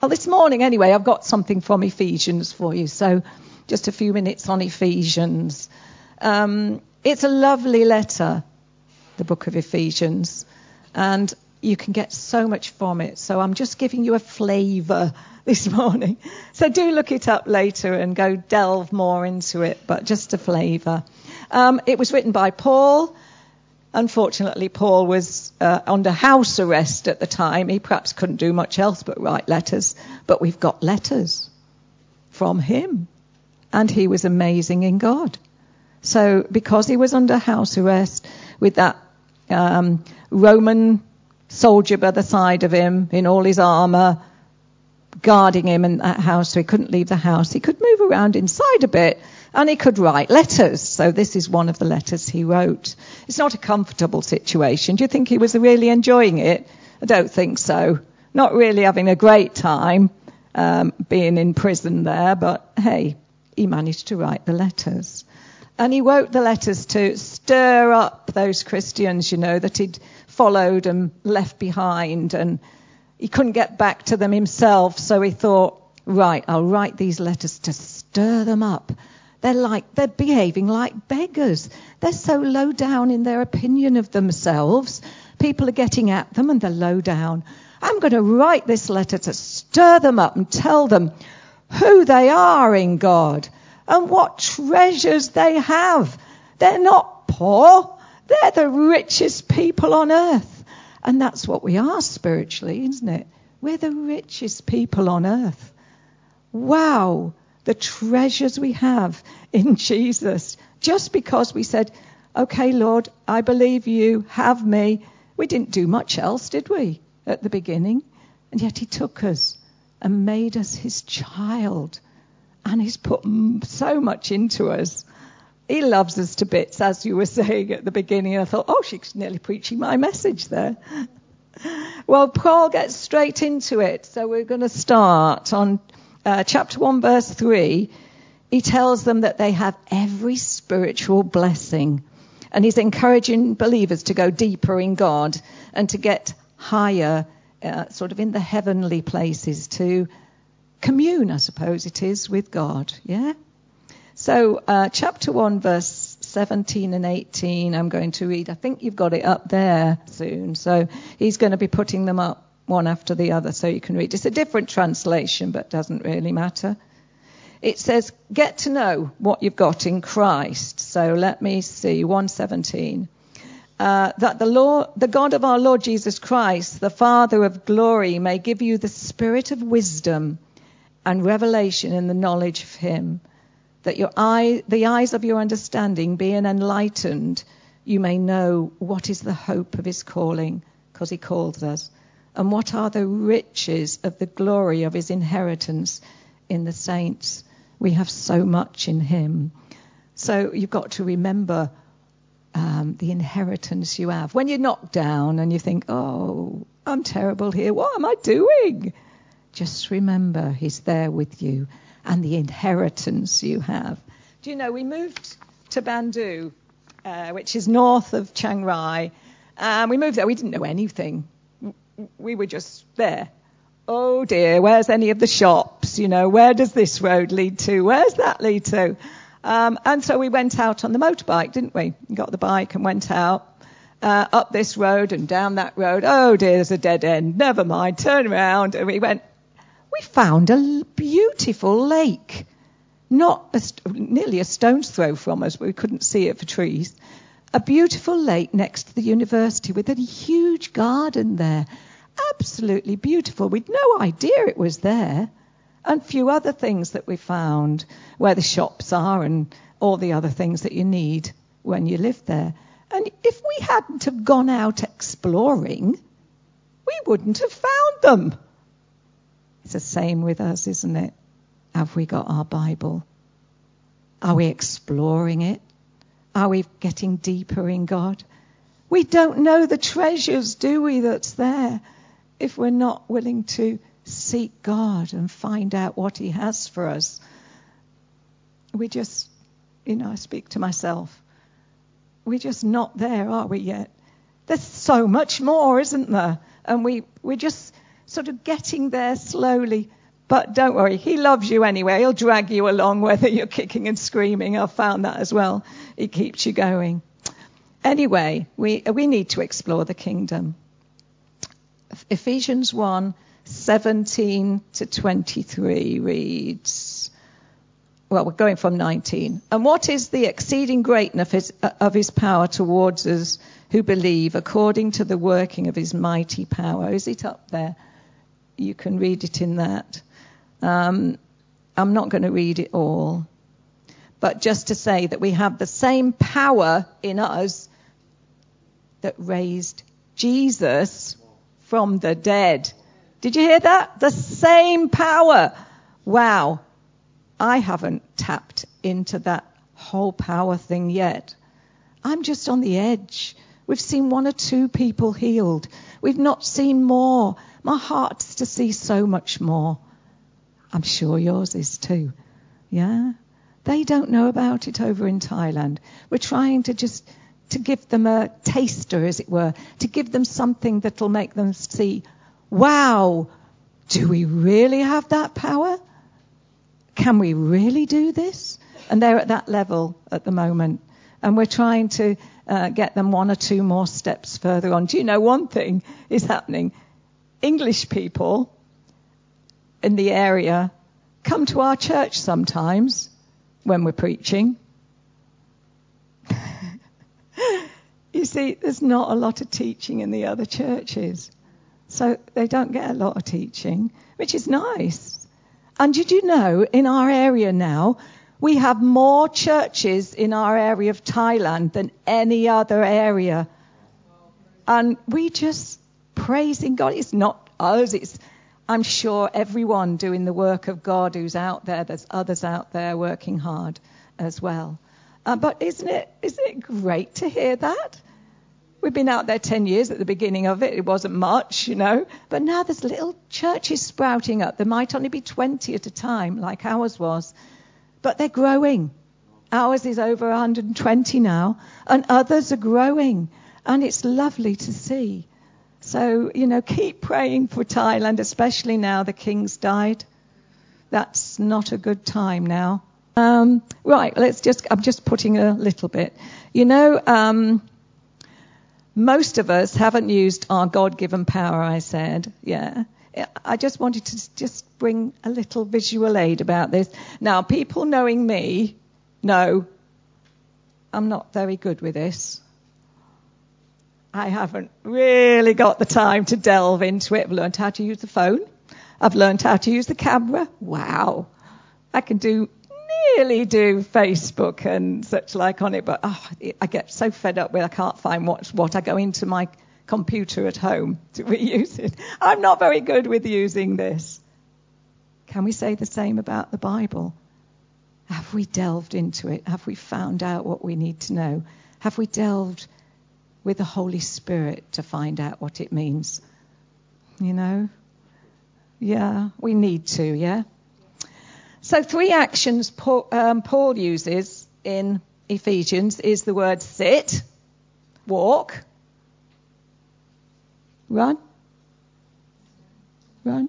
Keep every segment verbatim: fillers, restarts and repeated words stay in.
Well, this morning, anyway, I've got something from Ephesians for you. So just a few minutes on Ephesians. Um, it's a lovely letter, the book of Ephesians, and you can get so much from it. So I'm just giving you a flavour this morning. So do look it up later and go delve more into it, but just a flavour. Um, it was written by Paul. Unfortunately, Paul was uh, under house arrest at the time. He perhaps couldn't do much else but write letters. But we've got letters from him. And he was amazing in God. So because he was under house arrest with that um, Roman soldier by the side of him in all his armour, guarding him in that house so he couldn't leave the house, he could move around inside a bit. And he could write letters. So this is one of the letters he wrote. It's not a comfortable situation. Do you think he was really enjoying it? I don't think so. Not really having a great time um, being in prison there. But hey, he managed to write the letters. And he wrote the letters to stir up those Christians, you know, that he'd followed and left behind. And he couldn't get back to them himself. So he thought, right, I'll write these letters to stir them up. They're like, they're behaving like beggars. They're so low down in their opinion of themselves. People are getting at them and they're low down. I'm going to write this letter to stir them up and tell them who they are in God and what treasures they have. They're not poor. They're the richest people on earth. And that's what we are spiritually, isn't it? We're the richest people on earth. Wow. The treasures we have in Jesus. Just because we said, okay, Lord, I believe you, have me. We didn't do much else, did we, at the beginning? And yet he took us and made us his child. And he's put so much into us. He loves us to bits, as you were saying at the beginning. I thought, oh, she's nearly preaching my message there. Well, Paul gets straight into it. So we're going to start on Uh, chapter one, verse three, he tells them that they have every spiritual blessing. And he's encouraging believers to go deeper in God and to get higher, uh, sort of in the heavenly places, to commune, I suppose it is, with God. Yeah? So uh, chapter one, verse seventeen and eighteen, I'm going to read. I think you've got it up there soon. So he's going to be putting them up one after the other so you can read. It's a different translation, but doesn't really matter. It says, get to know what you've got in Christ. So let me see, one seventeen. Uh, that the Lord, the God of our Lord Jesus Christ, the Father of glory, may give you the spirit of wisdom and revelation in the knowledge of him, that your eye, the eyes of your understanding being enlightened, you may know what is the hope of his calling, because he called us. And what are the riches of the glory of his inheritance in the saints? We have so much in him. So you've got to remember um, the inheritance you have. When you're knocked down and you think, oh, I'm terrible here. What am I doing? Just remember he's there with you and the inheritance you have. Do you know, we moved to Bandung, uh, which is north of Chiang Rai. Um, we moved there. We didn't know anything. We were just there. Oh dear, where's any of the shops? You know, where does this road lead to? Where's that lead to? Um, and so we went out on the motorbike, didn't we? Got the bike and went out uh, up this road and down that road. Oh dear, there's a dead end. Never mind, turn around. And we went, we found a beautiful lake. Not a st- nearly a stone's throw from us, but we couldn't see it for trees. A beautiful lake next to the university with a huge garden there. Absolutely beautiful. We'd no idea it was there. And a few other things that we found, where the shops are and all the other things that you need when you live there. And if we hadn't have gone out exploring, we wouldn't have found them. It's the same with us, isn't it? Have we got our Bible? Are we exploring it? Are we getting deeper in God? We don't know the treasures, do we, that's there, if we're not willing to seek God and find out what he has for us. We just, you know, I speak to myself. We're just not there, are we yet? There's so much more, isn't there? And we, we're just sort of getting there slowly. But don't worry, he loves you anyway. He'll drag you along whether you're kicking and screaming. I've found that as well. He keeps you going. Anyway, we we need to explore the kingdom. Ephesians one, seventeen to twenty-three reads, well, we're going from nineteen. And what is the exceeding greatness of his, of his power towards us who believe, according to the working of his mighty power? Is it up there? You can read it in that. Um, I'm not going to read it all. But just to say that we have the same power in us that raised Jesus from the dead. Did you hear that? The same power. Wow. I haven't tapped into that whole power thing yet. I'm just on the edge. We've seen one or two people healed. We've not seen more. My heart's to see so much more. I'm sure yours is too. Yeah? They don't know about it over in Thailand. We're trying to just to give them a taster, as it were, to give them something that'll make them see, wow, do we really have that power? Can we really do this? And they're at that level at the moment. And we're trying to uh, get them one or two more steps further on. Do you know one thing is happening? English people in the area come to our church sometimes when we're preaching. You see, there's not a lot of teaching in the other churches. So they don't get a lot of teaching, which is nice. And did you know, in our area now, we have more churches in our area of Thailand than any other area. And we just praising God. It's not us. It's, I'm sure, everyone doing the work of God who's out there. There's others out there working hard as well. Uh, but isn't it, isn't it great to hear that? We've been out there ten years at the beginning of it. It wasn't much, you know. But now there's little churches sprouting up. There might only be twenty at a time, like ours was. But they're growing. Ours is over one hundred twenty now. And others are growing. And it's lovely to see. So, you know, keep praying for Thailand, especially now the king's died. That's not a good time now. Um, right, let's just, I'm just putting a little bit. You know, um, most of us haven't used our God-given power, I said. Yeah. I just wanted to just bring a little visual aid about this. Now, people knowing me know I'm not very good with this. I haven't really got the time to delve into it. I've learned how to use the phone. I've learned how to use the camera. Wow. I can do nearly do Facebook and such like on it, but oh, I get so fed up with I can't find what, what I go into my computer at home to reuse it. I'm not very good with using this. Can we say the same about the Bible? Have we delved into it? Have we found out what we need to know? Have we delved with the Holy Spirit to find out what it means? You know? Yeah, we need to, yeah? So three actions Paul, um, Paul uses in Ephesians is the word sit, walk, run. Run.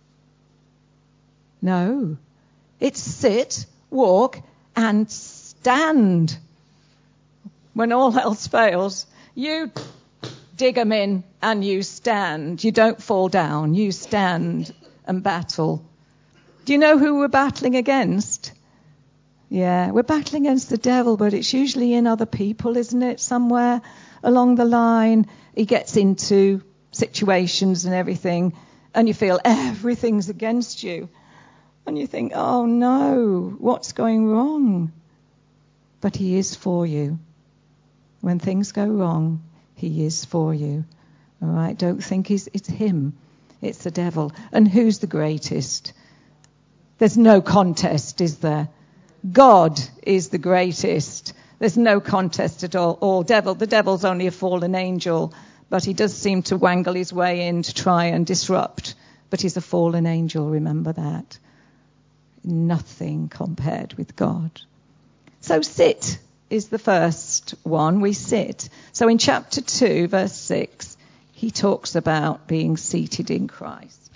No. It's sit, walk, and stand. When all else fails, you dig them in and you stand. You don't fall down. You stand and battle. Do you know who we're battling against? Yeah, we're battling against the devil, but it's usually in other people, isn't it? Somewhere along the line, he gets into situations and everything, and you feel everything's against you. And you think, oh no, what's going wrong? But he is for you. When things go wrong, he is for you. All right, don't think he's, it's him. It's the devil. And who's the greatest? There's no contest, is there? God is the greatest. There's no contest at all. All devil, the devil's only a fallen angel, but he does seem to wangle his way in to try and disrupt. But he's a fallen angel, remember that. Nothing compared with God. So sit is the first one. We sit. So in chapter two, verse six, he talks about being seated in Christ.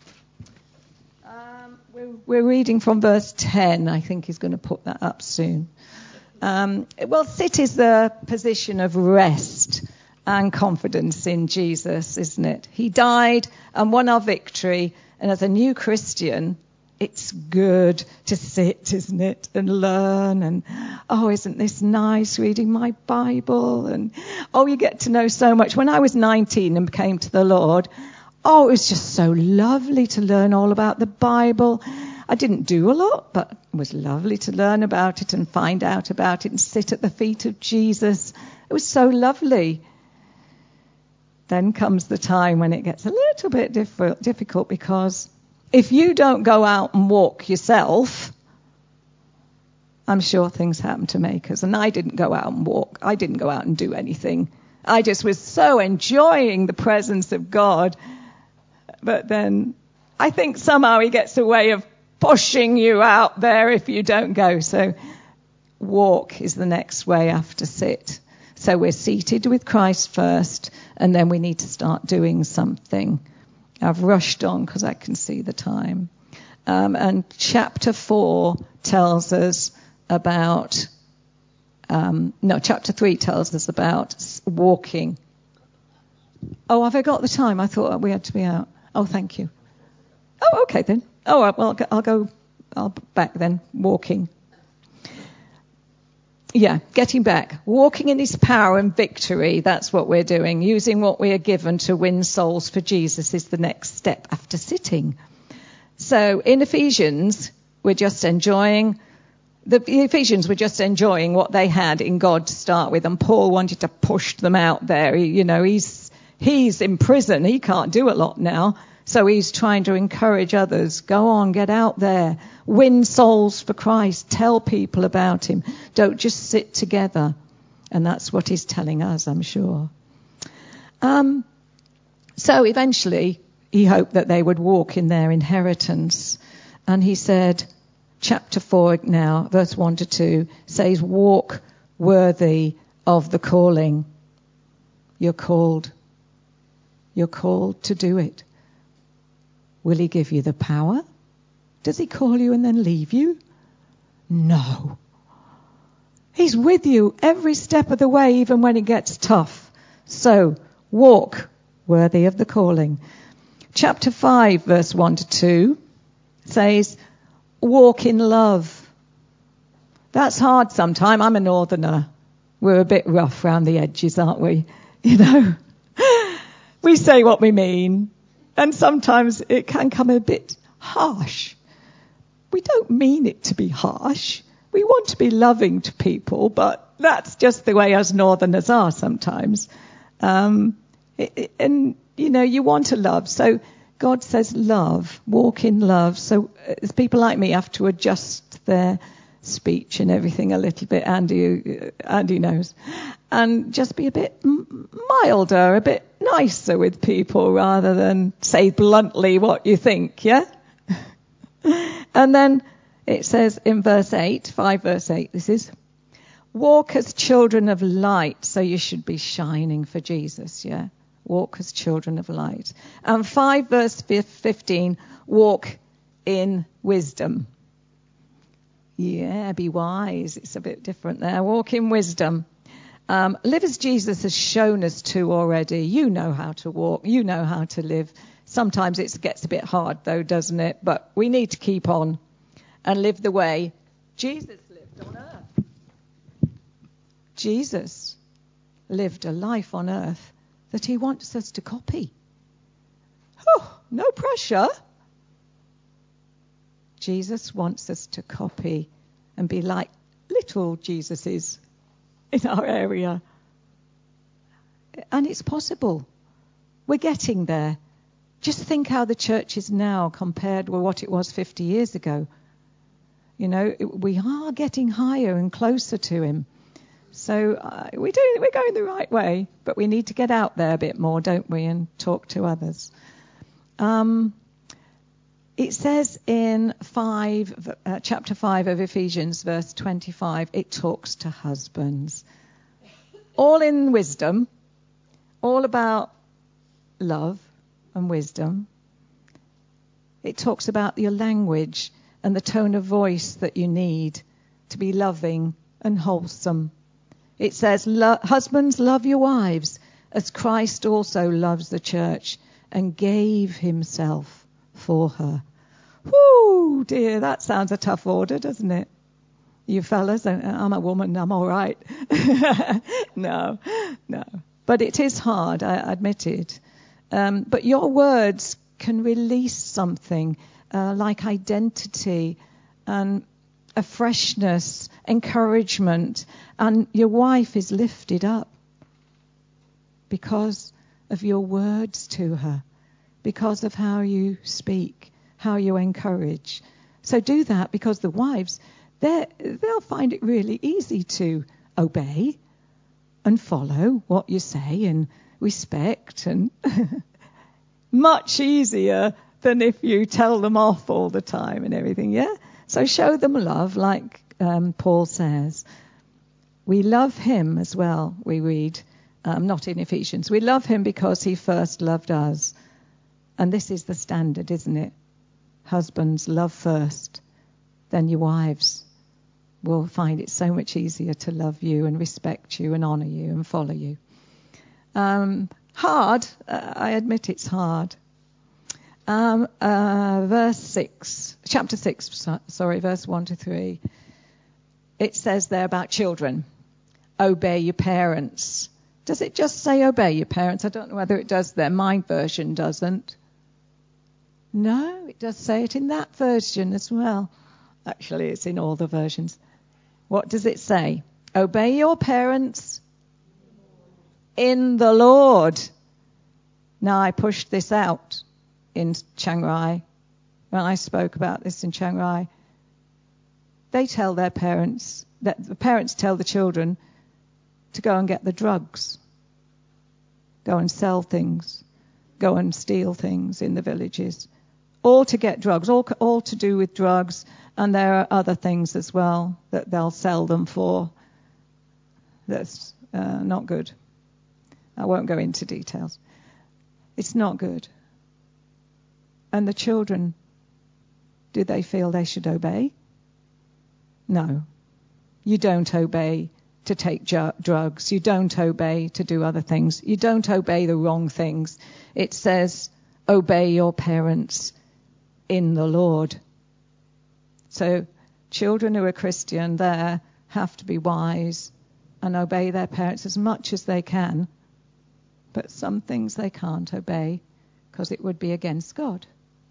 Um, we're, we're reading from verse ten. I think he's going to put that up soon. Um, well, sit is the position of rest and confidence in Jesus, isn't it? He died and won our victory. And as a new Christian, it's good to sit, isn't it, and learn. And, oh, isn't this nice, reading my Bible? And, oh, you get to know so much. When I was nineteen and came to the Lord, oh, it was just so lovely to learn all about the Bible. I didn't do a lot, but it was lovely to learn about it and find out about it and sit at the feet of Jesus. It was so lovely. Then comes the time when it gets a little bit diff- difficult because if you don't go out and walk yourself, I'm sure things happen to makers. And I didn't go out and walk. I didn't go out and do anything. I just was so enjoying the presence of God. But then I think somehow he gets a way of pushing you out there if you don't go. So walk is the next way after sit. So we're seated with Christ first, and then we need to start doing something. I've rushed on because I can see the time. Um, and chapter four tells us about, um, no, chapter three tells us about walking. Oh, have I got the time? I thought we had to be out. Oh, thank you. Oh, okay then. Oh, well, I'll go I'll back then. Walking. Yeah, getting back. Walking in his power and victory, that's what we're doing. Using what we are given to win souls for Jesus is the next step after sitting. So in Ephesians, we're just enjoying, the Ephesians were just enjoying what they had in God to start with. And Paul wanted to push them out there. He, you know, he's he's in prison. He can't do a lot now. So he's trying to encourage others. Go on, get out there. Win souls for Christ. Tell people about him. Don't just sit together. And that's what he's telling us, I'm sure. Um, so eventually, he hoped that they would walk in their inheritance. And he said, chapter four now, verse one to two, says, walk worthy of the calling. You're called. You're called to do it. Will he give you the power? Does he call you and then leave you? No. He's with you every step of the way, even when it gets tough. So, walk worthy of the calling. Chapter five, verse one to two says, walk in love. That's hard sometimes. I'm a northerner. We're a bit rough around the edges, aren't we? You know, we say what we mean. And sometimes it can come a bit harsh. We don't mean it to be harsh. We want to be loving to people, but that's just the way us northerners are sometimes. Um, it, it, and, you know, you want to love. So God says love, walk in love. So uh, people like me have to adjust their speech and everything a little bit. Andy, Andy knows. And just be a bit milder, a bit nicer with people rather than say bluntly what you think, yeah? And then it says in verse eight, five verse eight, this is, walk as children of light. So you should be shining for Jesus, yeah? Walk as children of light. And five verse fifteen, walk in wisdom. Yeah, be wise. It's a bit different there. Walk in wisdom. Um, live as Jesus has shown us to already. You know how to walk. You know how to live. Sometimes it gets a bit hard, though, doesn't it? But we need to keep on and live the way Jesus lived on earth. Jesus lived a life on earth that he wants us to copy. Oh, no pressure. Jesus wants us to copy and be like little Jesuses in our area. And it's possible. We're getting there. Just think how the church is now compared with what it was fifty years ago. You know, we are getting higher and closer to him. So uh, we do, we're going the right way, but we need to get out there a bit more, don't we, and talk to others. Um, it says in five, uh, chapter five of Ephesians, verse twenty-five, it talks to husbands. All in wisdom, all about love and wisdom. It talks about your language and the tone of voice that you need to be loving and wholesome. It says, Lo- husbands, love your wives as Christ also loves the church and gave himself for her. Whoo, dear, that sounds a tough order, doesn't it? You fellas, I'm a woman, I'm all right. no, no. But it is hard, I admit it. Um, but your words can release something uh, like identity and a freshness, encouragement, and your wife is lifted up because of your words to her, because of how you speak, how you encourage. So do that, because the wives, they'll find it really easy to obey and follow what you say and respect, and much easier than if you tell them off all the time and everything, yeah? So show them love, like um, Paul says. We love him as well, we read, um, not in Ephesians. We love him because he first loved us. And this is the standard, isn't it? Husbands, love first, then your wives will find it so much easier to love you and respect you and honour you and follow you. Um, hard, uh, I admit it's hard. Um, uh, verse six, chapter six, so, sorry, verse one to three. It says there about children, obey your parents. Does it just say obey your parents? I don't know whether it does there. My version doesn't. No, it does say it in that version as well. Actually, it's in all the versions. What does it say? Obey your parents in the Lord. Now, I pushed this out in Chiang Rai. When I spoke about this in Chiang Rai, they tell their parents, that the parents tell the children to go and get the drugs, go and sell things, go and steal things in the villages, all to get drugs, all, all to do with drugs, and there are other things as well that they'll sell them for. That's uh, not good. I won't go into details. It's not good. And the children, do they feel they should obey? No. You don't obey to take ju- drugs. You don't obey to do other things. You don't obey the wrong things. It says, obey your parents in the Lord. So children who are Christian there have to be wise and obey their parents as much as they can. But some things they can't obey because it would be against God.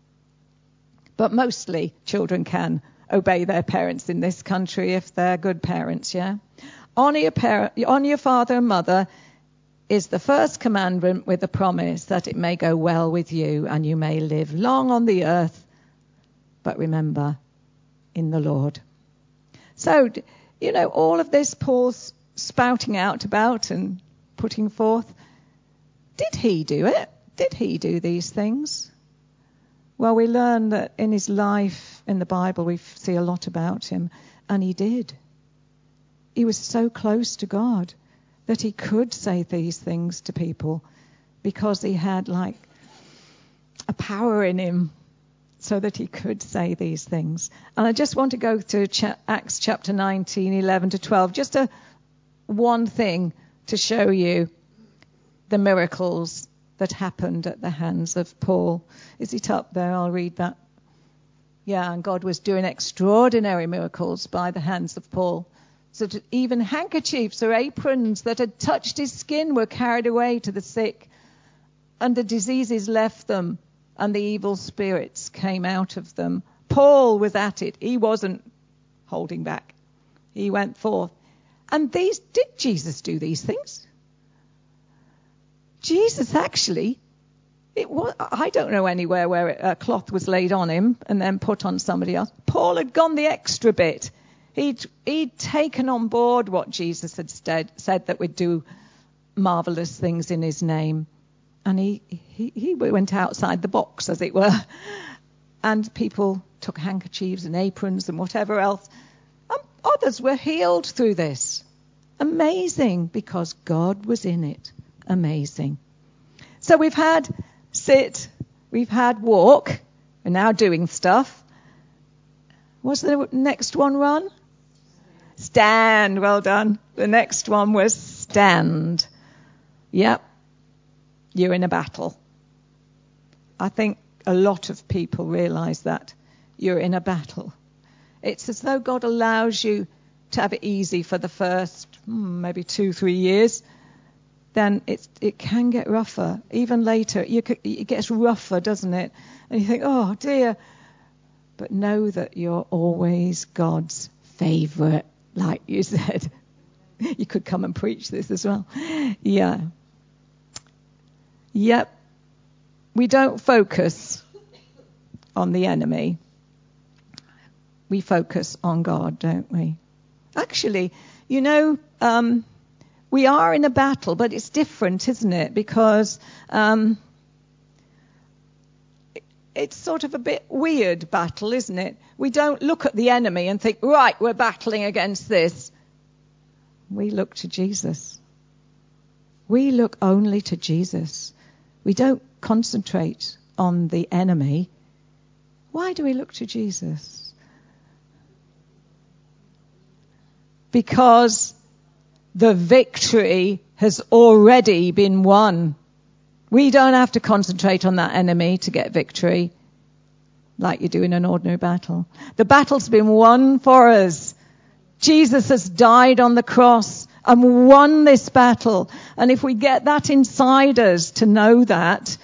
But mostly children can obey their parents in this country if they're good parents, yeah? Honour your, parent, honour your father and mother is the first commandment with the promise that it may go well with you and you may live long on the earth. But remember, in the Lord. So, you know, all of this Paul's spouting out about and putting forth, did he do it? Did he do these things? Well, we learn that in his life in the Bible we see a lot about him, and he did. He was so close to God that he could say these things to people because he had like a power in him so that he could say these things. And I just want to go to cha- Acts chapter nineteen, eleven to twelve, just a one thing to show you the miracles that happened at the hands of Paul. Is it up there? I'll read that. Yeah, and God was doing extraordinary miracles by the hands of Paul. So that even handkerchiefs or aprons that had touched his skin were carried away to the sick, and the diseases left them, and the evil spirits came out of them. Paul was at it. He wasn't holding back. He went forth. And these, did Jesus do these things? Jesus actually, it was, I don't know anywhere where a cloth was laid on him and then put on somebody else. Paul had gone the extra bit. He'd, he'd taken on board what Jesus had said, said that we'd do marvelous things in his name. And he, he, he went outside the box, as it were. And people took handkerchiefs and aprons and whatever else. And others were healed through this. Amazing, because God was in it. Amazing. So we've had sit. We've had walk. We're now doing stuff. What's the next one, Ron? Stand. Well done. The next one was stand. Yep. You're in a battle. I think a lot of people realize that. You're in a battle. It's as though God allows you to have it easy for the first hmm, maybe two, three years. Then it's, it can get rougher. Even later, you could, it gets rougher, doesn't it? And you think, oh dear. But know that you're always God's favourite, like you said. You could come and preach this as well. Yeah. Yep. We don't focus on the enemy. We focus on God, don't we? Actually, you know, um, we are in a battle, but it's different, isn't it? Because um, it's sort of a bit weird battle, isn't it? We don't look at the enemy and think, right, we're battling against this. We look to Jesus. We look only to Jesus. We don't concentrate on the enemy. Why do we look to Jesus? Because the victory has already been won. We don't have to concentrate on that enemy to get victory like you do in an ordinary battle. The battle's been won for us. Jesus has died on the cross and won this battle. And if we get that inside us to know that,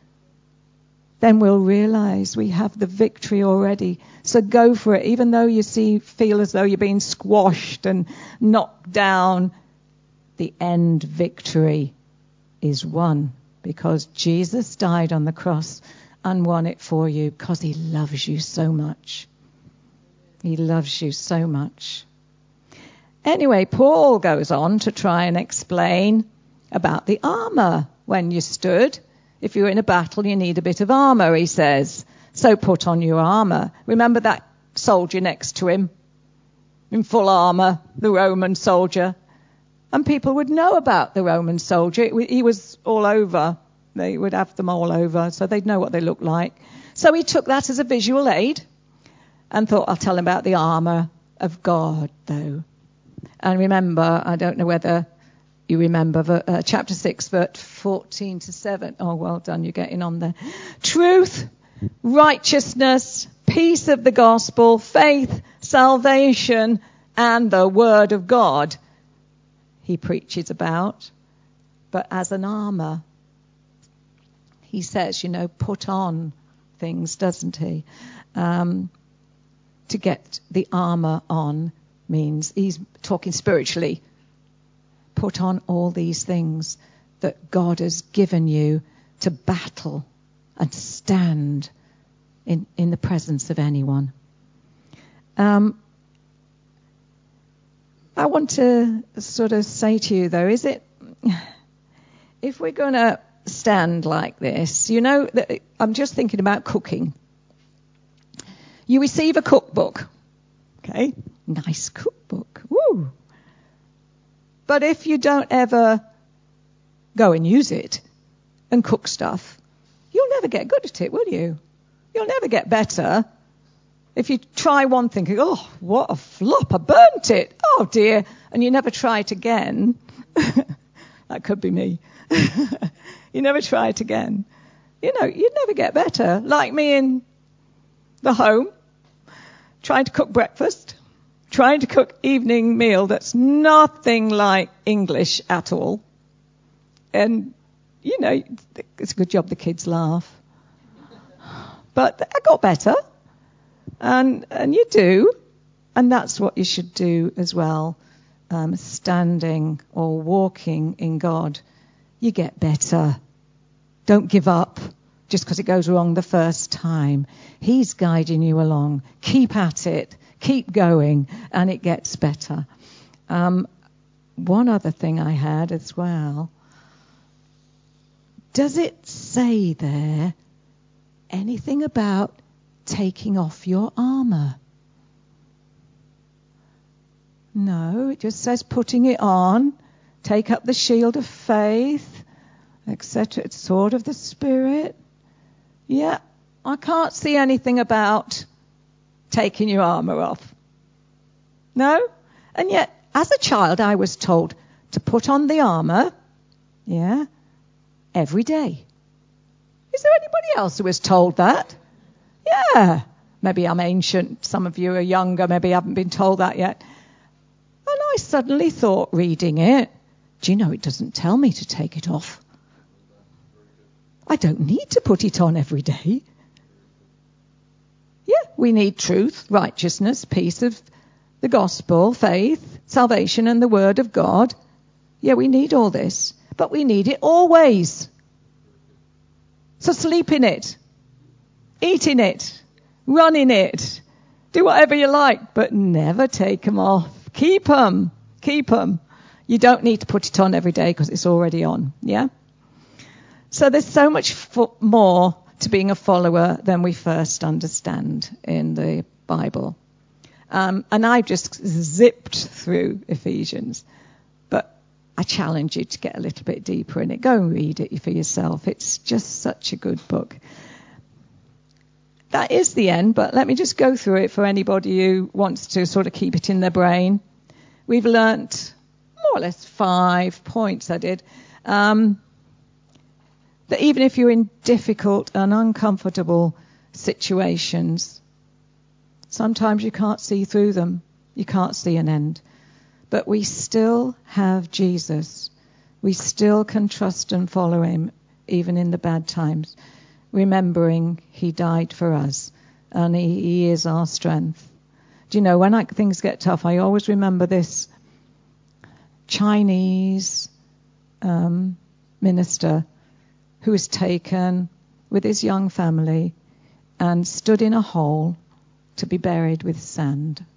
then we'll realize we have the victory already. So go for it. Even though you see, feel as though you're being squashed and knocked down, the end victory is won. Because Jesus died on the cross and won it for you because he loves you so much. He loves you so much. Anyway, Paul goes on to try and explain about the armour when you stood. If you're in a battle, you need a bit of armour, he says. So put on your armour. Remember that soldier next to him in full armour, the Roman soldier? And people would know about the Roman soldier. He was all over. They would have them all over, so they'd know what they looked like. So he took that as a visual aid and thought, I'll tell him about the armour of God, though. And remember, I don't know whether you remember, uh, chapter six, verse fourteen to seven. Oh, well done, you're getting on there. Truth, righteousness, peace of the gospel, faith, salvation, and the word of God. He preaches about, but as an armour. He says, you know, put on things, doesn't he? Um, to get the armour on means he's talking spiritually. Put on all these things that God has given you to battle and stand in, in the presence of anyone. Um, I want to sort of say to you, though, is it, if we're going to stand like this, you know, I'm just thinking about cooking. You receive a cookbook, okay? Nice cookbook, woo! But if you don't ever go and use it and cook stuff, you'll never get good at it, will you? You'll never get better. If you try one thing, you go, oh, what a flop, I burnt it. Oh, dear. And you never try it again. That could be me. You never try it again. You know, you'd never get better. Like me in the home, trying to cook breakfast, trying to cook evening meal that's nothing like English at all. And, you know, it's a good job the kids laugh. But I got better. And and you do, and that's what you should do as well. Um, standing or walking in God, you get better. Don't give up just because it goes wrong the first time. He's guiding you along. Keep at it. Keep going, and it gets better. Um, one other thing I had as well. Does it say there anything about taking off your armour? No, it just says putting it on, take up the shield of faith, et cetera. It's sword of the Spirit. Yeah, I can't see anything about taking your armour off. No? And yet, as a child, I was told to put on the armour, yeah, every day. Is there anybody else who was told that? Yeah. Maybe I'm ancient. Some of you are younger. Maybe I haven't been told that yet. And I suddenly thought, reading it, do you know it doesn't tell me to take it off? I don't need to put it on every day. Yeah, we need truth, righteousness, peace of the gospel, faith, salvation, and the word of God. Yeah, we need all this, but we need it always. So sleep in it, eat in it, run in it, do whatever you like, but never take them off. Keep them, keep them. You don't need to put it on every day because it's already on, yeah? So there's so much fo- more to being a follower than we first understand in the Bible. Um, and I've just zipped through Ephesians, but I challenge you to get a little bit deeper in it. Go and read it for yourself. It's just such a good book. That is the end, but let me just go through it for anybody who wants to sort of keep it in their brain. We've learnt more or less five points I did. Um, that even if you're in difficult and uncomfortable situations, sometimes you can't see through them. You can't see an end. But we still have Jesus. We still can trust and follow him, even in the bad times, remembering he died for us and he, he is our strength. Do you know, when I, things get tough, I always remember this Chinese um, minister who was taken with his young family and stood in a hole to be buried with sand.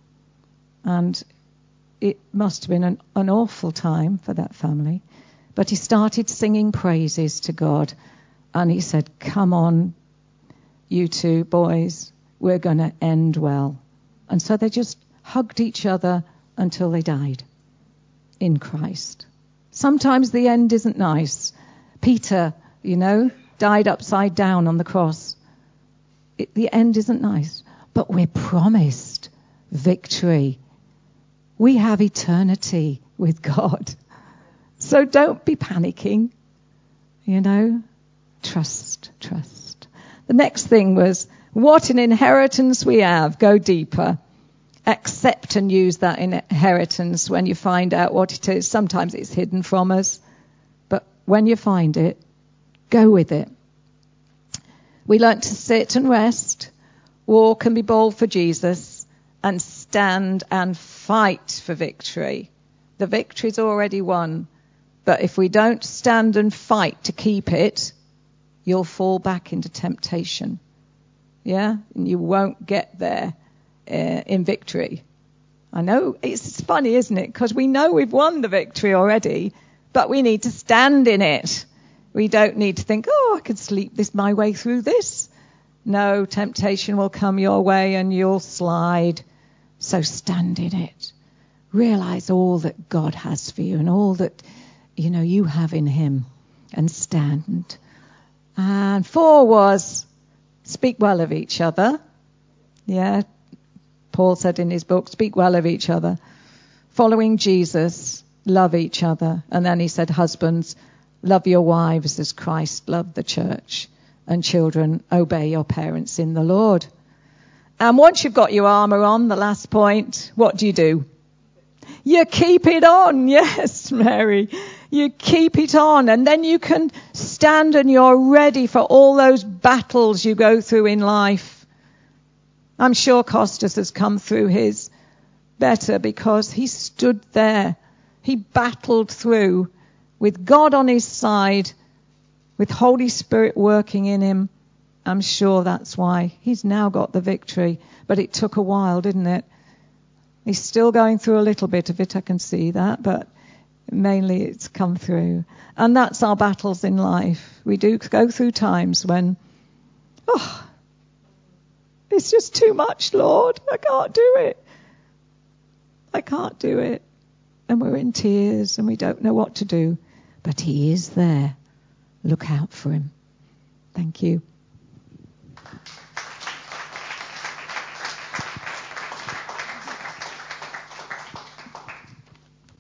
And it must have been an, an awful time for that family. But he started singing praises to God. And he said, come on, you two boys, we're going to end well. And so they just hugged each other until they died in Christ. Sometimes the end isn't nice. Peter, you know, died upside down on the cross. It, the end isn't nice. But we're promised victory. We have eternity with God. So don't be panicking. You know, trust, trust. The next thing was, what an inheritance we have. Go deeper. Accept and use that inheritance when you find out what it is. Sometimes it's hidden from us. But when you find it, go with it. We learnt to sit and rest, walk and be bold for Jesus, and stand and fight for victory. The victory's already won. But if we don't stand and fight to keep it, you'll fall back into temptation. Yeah? And you won't get there uh, in victory. I know it's funny, isn't it? Because we know we've won the victory already, but we need to stand in it. We don't need to think, oh, I could sleep this my way through this. No, temptation will come your way and you'll slide. So stand in it. Realize all that God has for you and all that, you know, you have in him, and stand. And four was speak well of each other. Yeah, Paul said in his book, speak well of each other. Following Jesus, love each other. And then he said, husbands, love your wives as Christ loved the church. And children, obey your parents in the Lord. And once you've got your armour on, the last point, what do you do? You keep it on. Yes, Mary. You keep it on. And then you can stand and you're ready for all those battles you go through in life. I'm sure Costas has come through his better because he stood there. He battled through with God on his side, with Holy Spirit working in him. I'm sure that's why he's now got the victory. But it took a while, didn't it? He's still going through a little bit of it, I can see that, but mainly it's come through. And that's our battles in life. We do go through times when, oh, it's just too much, Lord. I can't do it. I can't do it. And we're in tears and we don't know what to do. But he is there. Look out for him. Thank you.